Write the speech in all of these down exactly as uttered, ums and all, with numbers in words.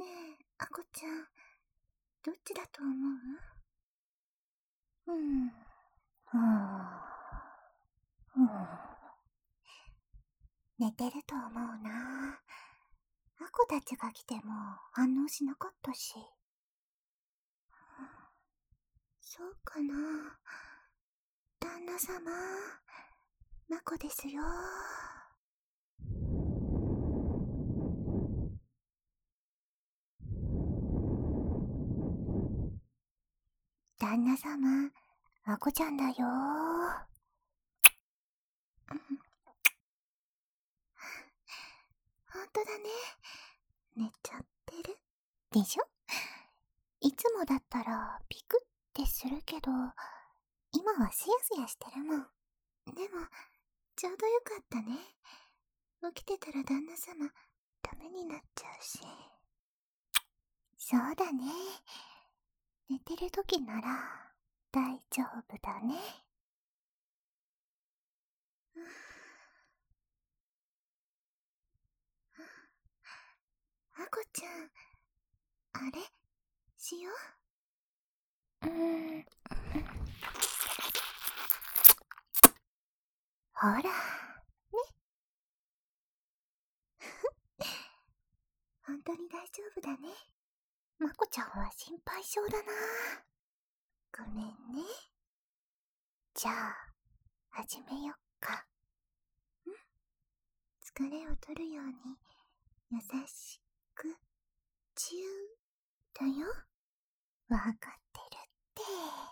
ねえ、あこちゃん、どっちだと思う？うん、ふぅ、ふぅ。寝てると思うな。あこたちが来ても反応しなかったし。そうかな。旦那様、まこですよ。旦那様、あこちゃんだよ。ほんとだね。寝ちゃってる。でしょ？いつもだったらピクってするけど、今はスヤスヤしてるもん。でも、ちょうどよかったね。起きてたら旦那様、ダメになっちゃうし。そうだね。寝てる時なら、大丈夫だね。あこちゃん、あれしよう？うーん。ほら、ね。ほんとに大丈夫だね。まこちゃんは心配性だな。ごめんね。じゃあ、始めよっか。ん？疲れを取るように、優しく、チューだよ。わかってるって。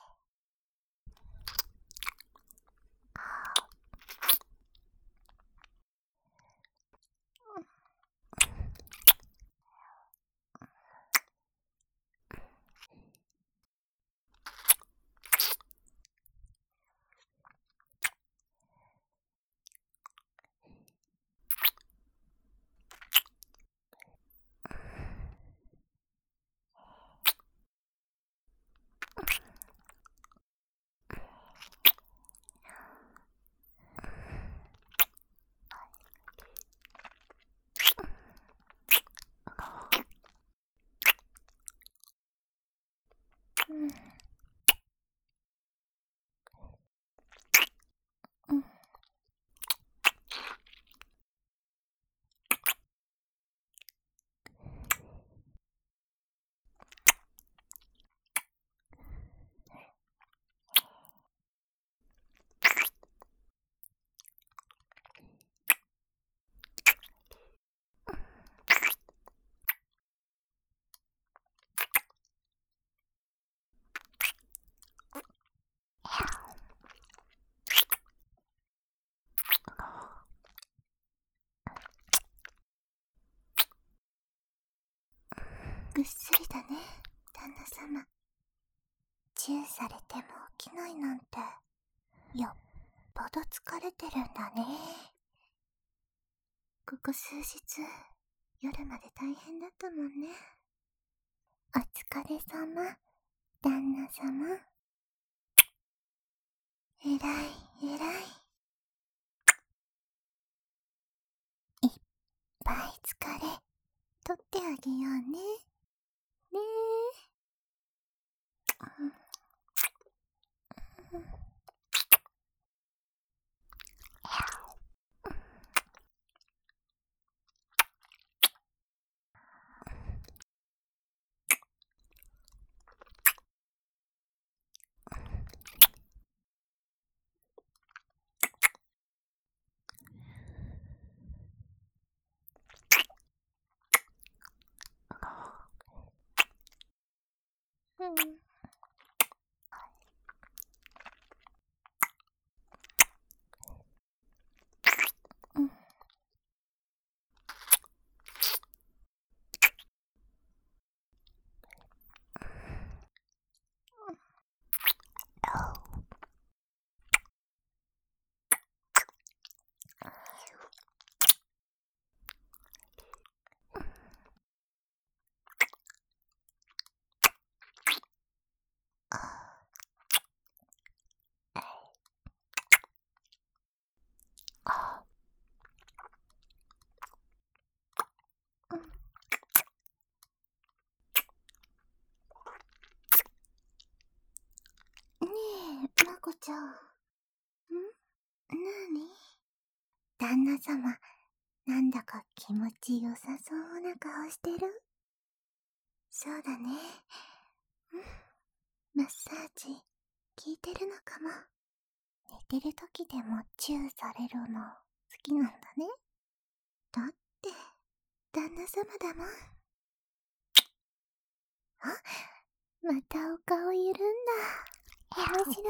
うん。うん。ぐっすりだね、旦那様。チューされても起きないなんて、よっぽど疲れてるんだね。ここ数日、夜まで大変だったもんね。お疲れ様、旦那様。えらい、えらい。いっぱい疲れ、取ってあげようね。ねえ。うん。うん。うん。 ちゃん。ん？なに？旦那様、なんだか気持ちよさそうな顔してる？そうだね。うん。マッサージ、効いてるのかも。寝てる時でもチューされるの好きなんだね。だって、旦那様だもん。あ、またお顔緩んだ。面白い。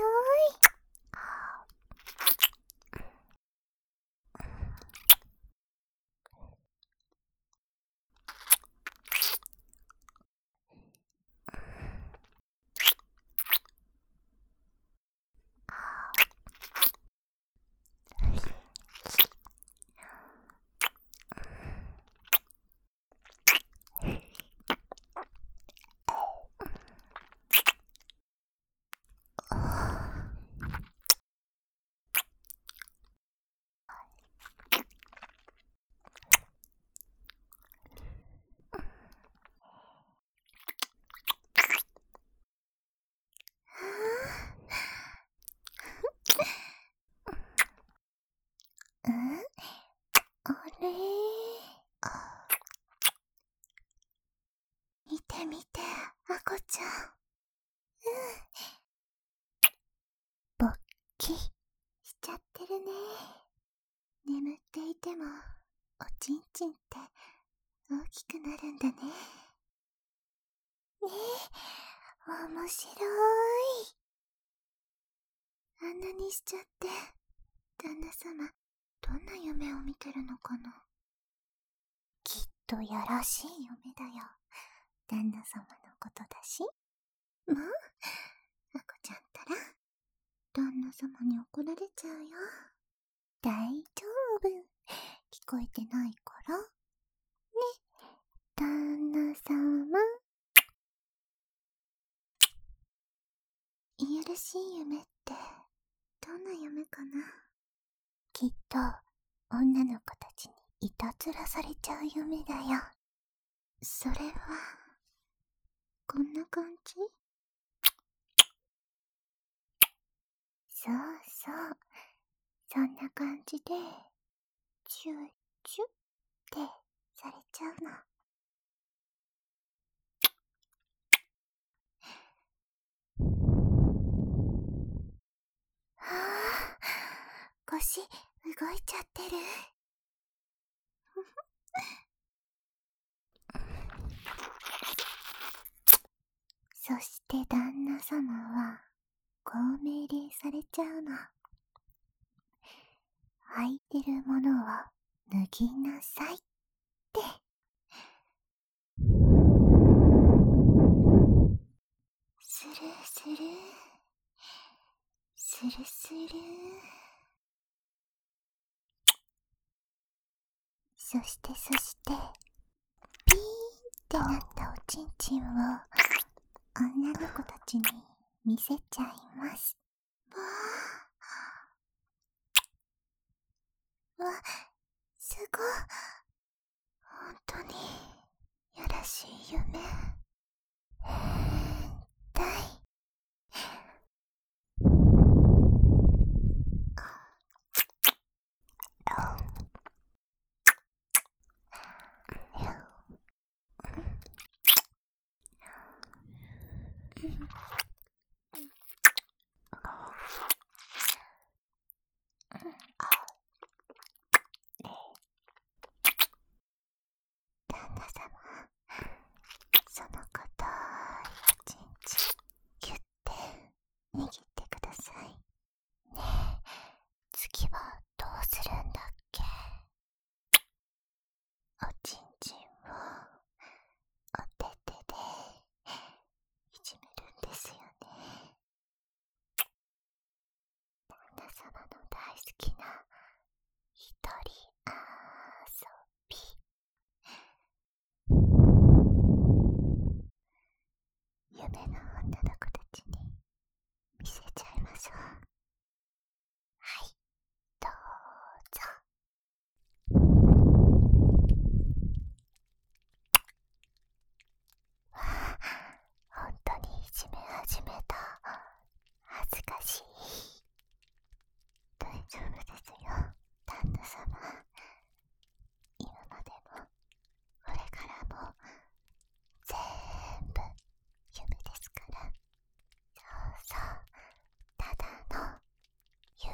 うん？あれ？見て見て、あこちゃん。うん。ぼっきしちゃってるね。眠っていても、おちんちんって大きくなるんだね。ねえ、面白い。あんなにしちゃって、旦那様、どんな夢を見てるのかな。きっとやらしい夢だよ。旦那様のことだし。もう、あこちゃんったら、旦那様に怒られちゃうよ。大丈夫。聞こえてないから。ね、旦那様。いやらしい夢って、どんな夢かな。きっと、女の子たちにいたずらされちゃう夢だよ。それは、こんな感じ？そうそう。そんな感じで、チューチュってされちゃうの。はぁ、腰動いちゃってる。そして旦那様は、こう命令されちゃうの。履いてるものを脱ぎなさいって。スルスルスルスル。そしてそしてピーンってなったおちんちんを女の子たちに見せちゃいます。わあ、わ、すごい。本当にやらしい夢。変態。旦那様、その硬いおちんちんギュッて握ってください。ねえ、次はどうするんだっけ。おちんちんをお手手でいじめるんですよね。旦那様の大好きな丈夫ですよ、旦那様。今までもこれからも全部夢ですから。そうそう、ただの夢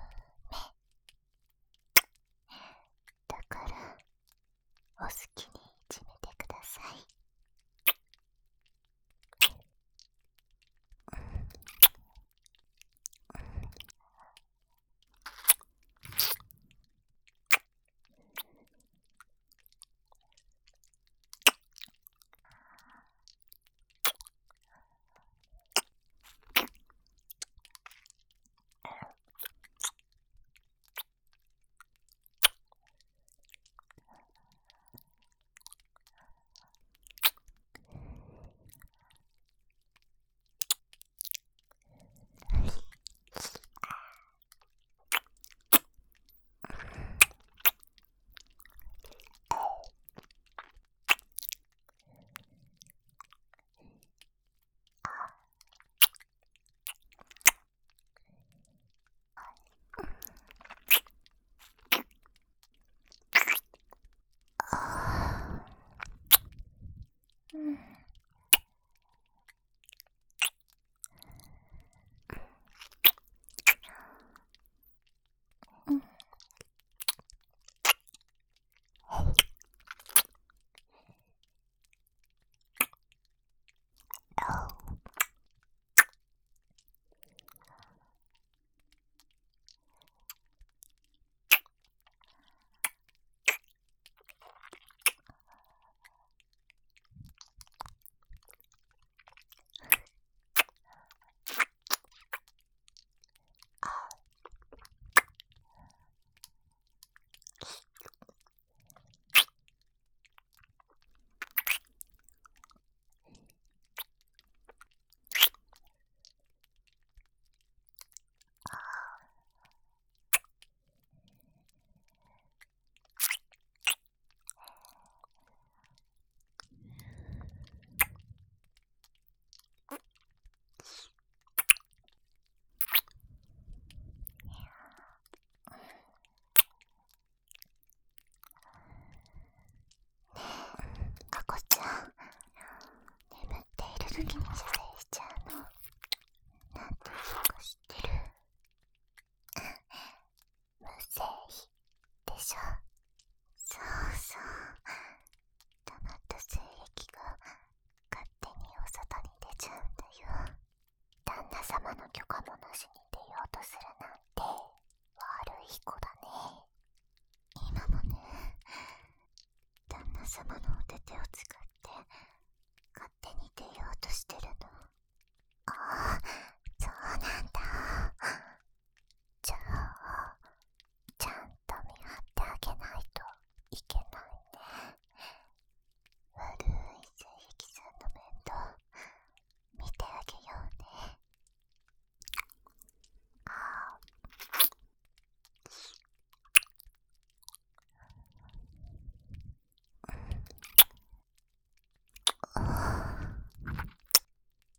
だから、お好きにいじめてください。うん。うん。まこちゃん、眠っている時に射精しちゃうの、なんていうか知ってる？無精子でしょ。そうそう、溜まった精液が勝手にお外に出ちゃうんだよ。旦那様の許可もなしに出ようとするなんて悪い子だね。今もね、旦那様のお手手を使って勝手に出ようとしてるの。ああ、そうなんだ。じゃあ、ちゃんと見張ってあげないといけないね。悪い精液さんの面倒見てあげようね。ああ、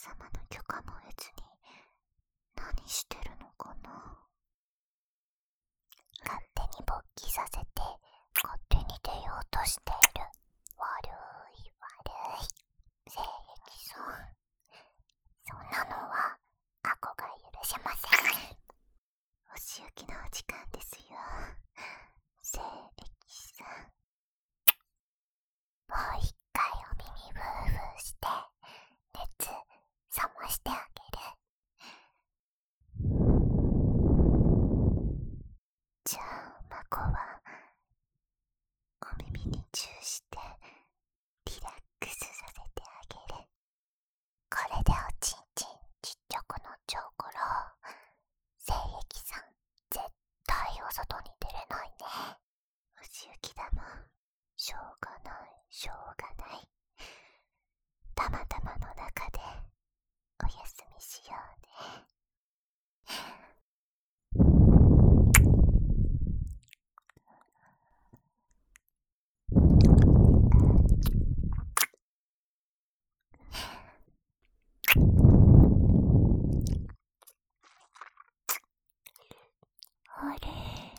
様の許可も得ずに何してるのかな。勝手に勃起させて勝手に出ようとしている悪い悪い性癖さん。そんなのはアコが許しません。お仕置きのお時間ですよ、性癖さん。もう一回お耳ブーブーして熱冷ましてあげる。じゃあマコはお耳にチューしてリラックスさせてあげる。これでおちんちんちっちゃくなっちゃうから、精液さん絶対お外に出れないね。お仕置きだもん、しょうがないしょうがない。たまたまの中でお休みしようね。あれ、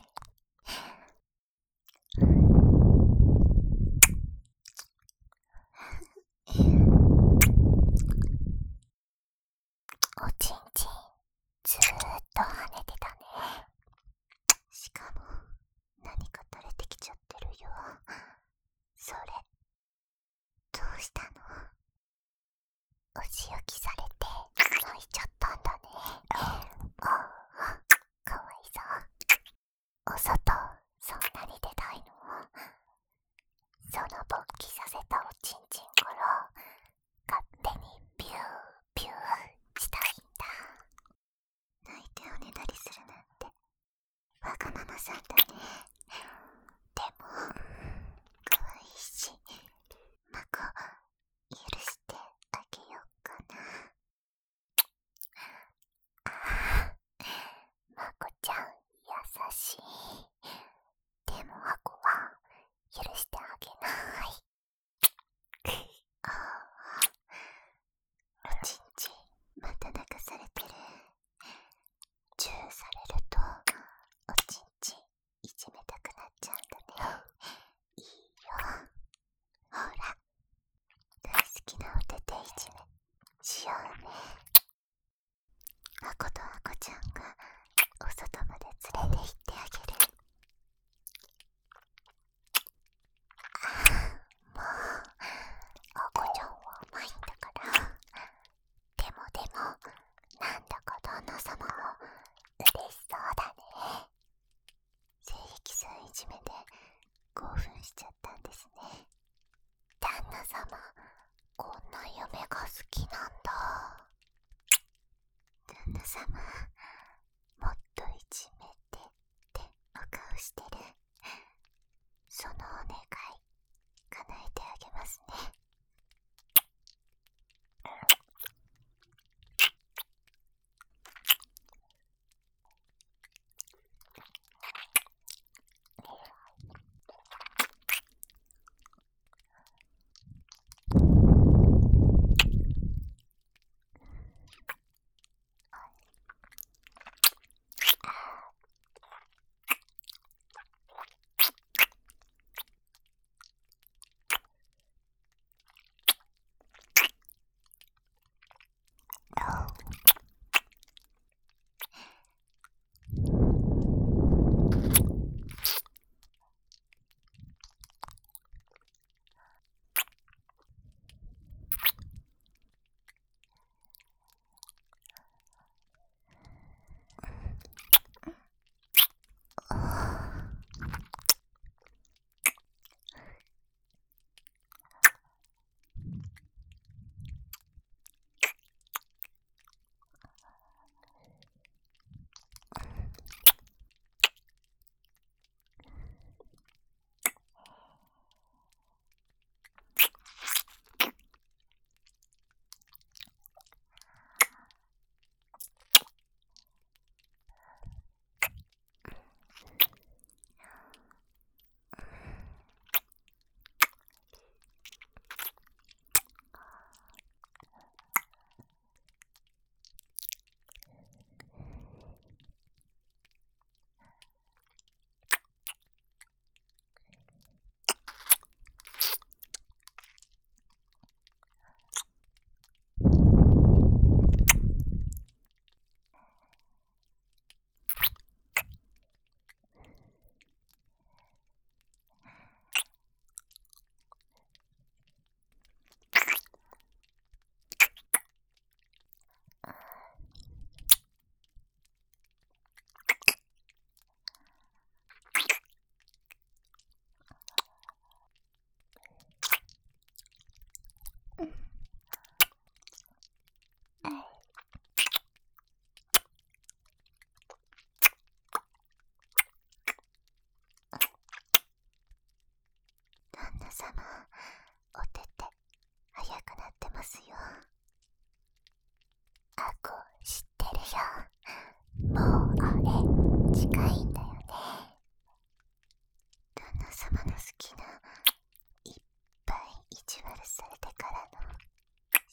おちんちんずーっと跳ねてたね。しかも何か垂れてきちゃってるよ。それどうしたの？お仕置きされて泣いちゃったんだね。ああ、かわいそう。お外そんなに出たいの？その勃起させたおちんちんから勝手にビュービューしたいんだ。泣いておねだりするなんてわがままさんだね。でもかわいいし、マコ許してあげようかな。ああ、マコちゃん優しい。でもアコは許してあげない。ああ、おちんちんまた泣かされてる。チューされるとおちんちんいじめたくなっちゃうんだね。いいよ、ほら大好きなおてていじめしようね。アコとアコちゃんがお外まで連れて行ってあげる。もうアコちゃんは甘いんだから。でもでもなんだか旦那様も嬉しそうだね。性癖さんいじめで興奮しちゃったんですね。旦那様こんな夢が好きなんだ。旦那様もっといじめて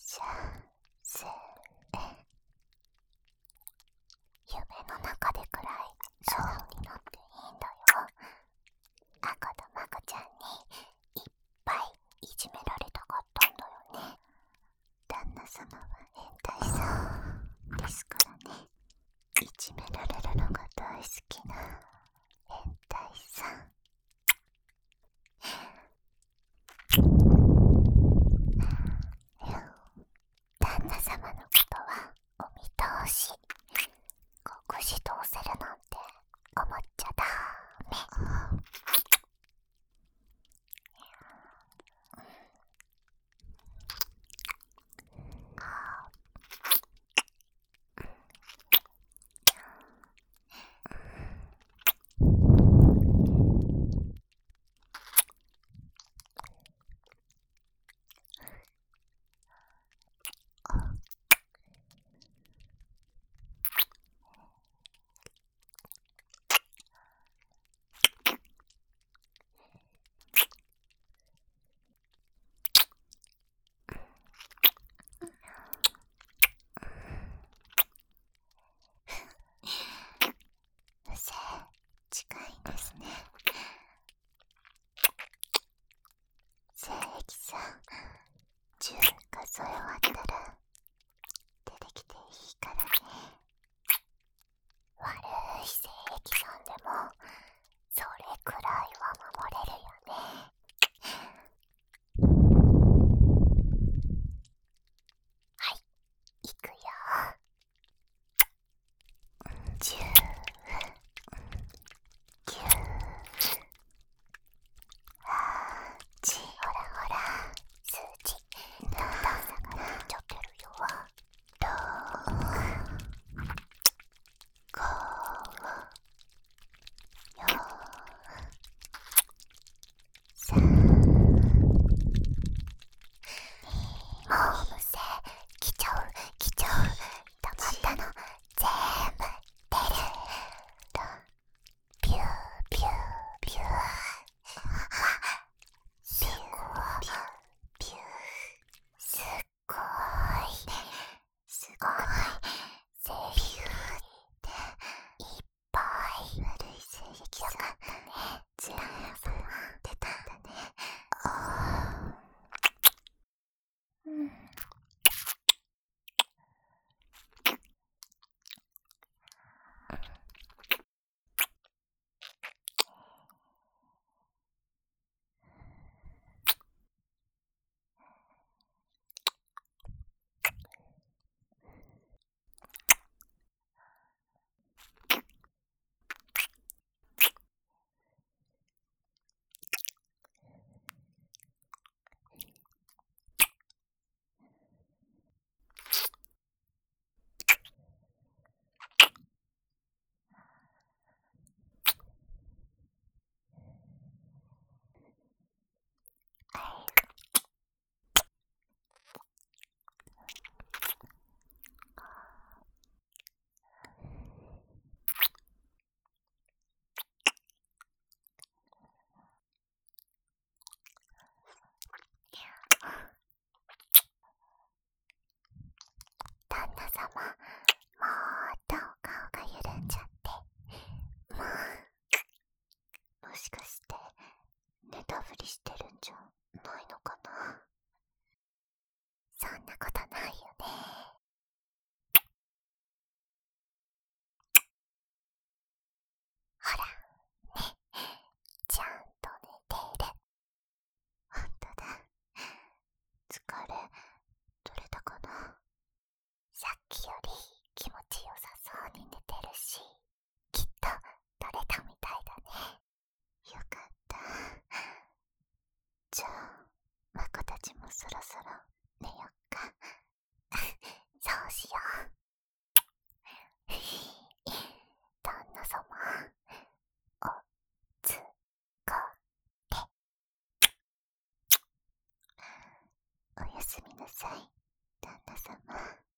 幸せ。夢の中でくらい素直になっていいんだよ。赤とまこちゃんにいっぱいいじめられたかったんだよね。旦那様は変態さんですからね。いじめられるのが大好きな変態さん。旦那様のことはお見通し。隠し通せるなんて思っちゃダメ。うせ近いんですね。精液さんじゅう数え終わったら出てきていいからね。悪い精液さんでもそれくらいは守れるよね。はい、いくよ。じゅう、きゅう、はち、ほらほら数字だんだん下がってっちゃってるよ。ろく、ご、よん、さん、もうむせ来ちゃう来ちゃう。溜まったの全部出る。ピューピューピュー。すごいピュー。すっごいすごい精液っていっぱい。悪い精液よかったね。全部出たんだね。あー、うん。旦那様、またお顔が緩んじゃって。もう、もしかして寝たふりしてるんじゃないのかな。そんなことないよね。ほらね、ちゃんと寝ている。ほんとだ。疲れ取れたかな。さっきより気持ちよさそうに寝てるし、きっと取れたみたいだね。よかった。じゃあまこたちもそろそろ寝よっか。そうしよう。旦那様、おつかれ。おやすみなさい、旦那様。